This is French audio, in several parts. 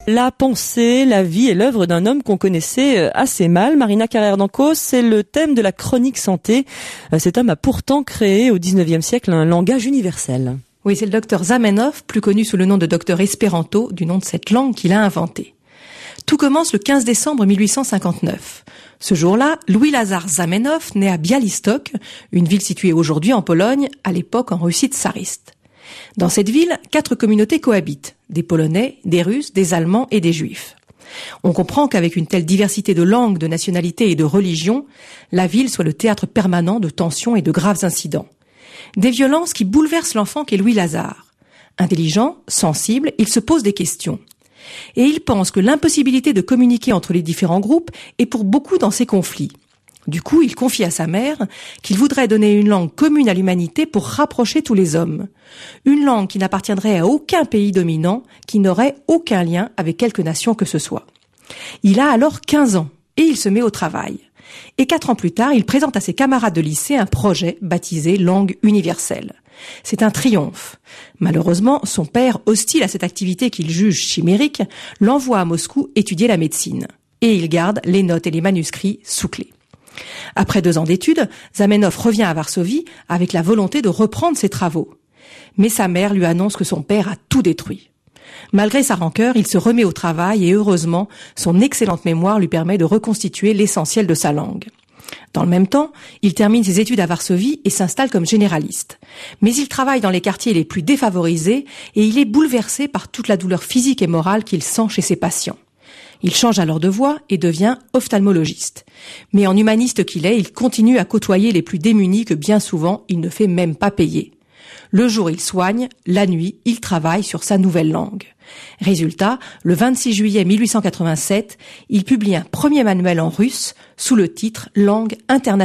La pensée, la vie et l'œuvre d'un homme qu'on connaissait assez mal. Marina Carrère-Dancos, c'est le thème de la chronique santé. Cet homme a pourtant créé au XIXe siècle un langage universel. Oui, c'est le docteur Zamenhof, plus connu sous le nom de docteur Espéranto, du nom de cette langue qu'il a inventée. Tout commence le 15 décembre 1859. Ce jour-là, Louis-Lazare Zamenhof naît à Białystok, une ville située aujourd'hui en Pologne, à l'époque en Russie tsariste. Dans cette ville, 4 communautés cohabitent, des Polonais, des Russes, des Allemands et des Juifs. On comprend qu'avec une telle diversité de langues, de nationalités et de religions, la ville soit le théâtre permanent de tensions et de graves incidents. Des violences qui bouleversent l'enfant qu'est Louis-Lazare. Intelligent, sensible, il se pose des questions. Et il pense que l'impossibilité de communiquer entre les différents groupes est pour beaucoup dans ces conflits. Du coup, il confie à sa mère qu'il voudrait donner une langue commune à l'humanité pour rapprocher tous les hommes. Une langue qui n'appartiendrait à aucun pays dominant, qui n'aurait aucun lien avec quelque nation que ce soit. Il a alors 15 ans et il se met au travail. Et 4 ans plus tard, il présente à ses camarades de lycée un projet baptisé Langue universelle. C'est un triomphe. Malheureusement, son père, hostile à cette activité qu'il juge chimérique, l'envoie à Moscou étudier la médecine. Et il garde les notes et les manuscrits sous clé. Après 2 ans d'études, Zamenhof revient à Varsovie avec la volonté de reprendre ses travaux. Mais sa mère lui annonce que son père a tout détruit. Malgré sa rancœur, il se remet au travail et heureusement, son excellente mémoire lui permet de reconstituer l'essentiel de sa langue. Dans le même temps, il termine ses études à Varsovie et s'installe comme généraliste. Mais il travaille dans les quartiers les plus défavorisés et il est bouleversé par toute la douleur physique et morale qu'il sent chez ses patients. Il change alors de voie et devient ophtalmologiste. Mais en humaniste qu'il est, il continue à côtoyer les plus démunis que bien souvent il ne fait même pas payer. Le jour, il soigne, la nuit, il travaille sur sa nouvelle langue. Résultat, le 26 juillet 1887, il publie un premier manuel en russe sous le titre « Langue internationale ».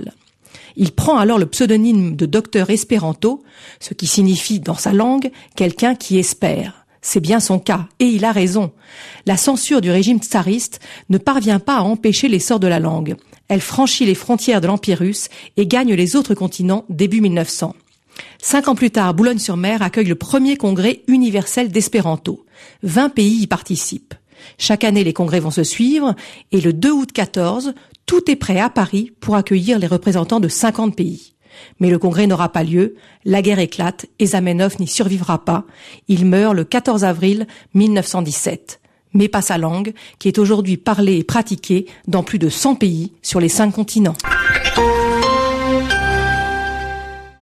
Il prend alors le pseudonyme de docteur Espéranto, ce qui signifie dans sa langue « quelqu'un qui espère ». C'est bien son cas, et il a raison. La censure du régime tsariste ne parvient pas à empêcher l'essor de la langue. Elle franchit les frontières de l'Empire russe et gagne les autres continents début 1900. 5 ans plus tard, Boulogne-sur-Mer accueille le premier congrès universel d'espéranto. 20 pays y participent. Chaque année, les congrès vont se suivre, et le 2 août 14, tout est prêt à Paris pour accueillir les représentants de 50 pays. Mais le congrès n'aura pas lieu, la guerre éclate et Zamenhof n'y survivra pas. Il meurt le 14 avril 1917. Mais pas sa langue, qui est aujourd'hui parlée et pratiquée dans plus de 100 pays sur les 5 continents.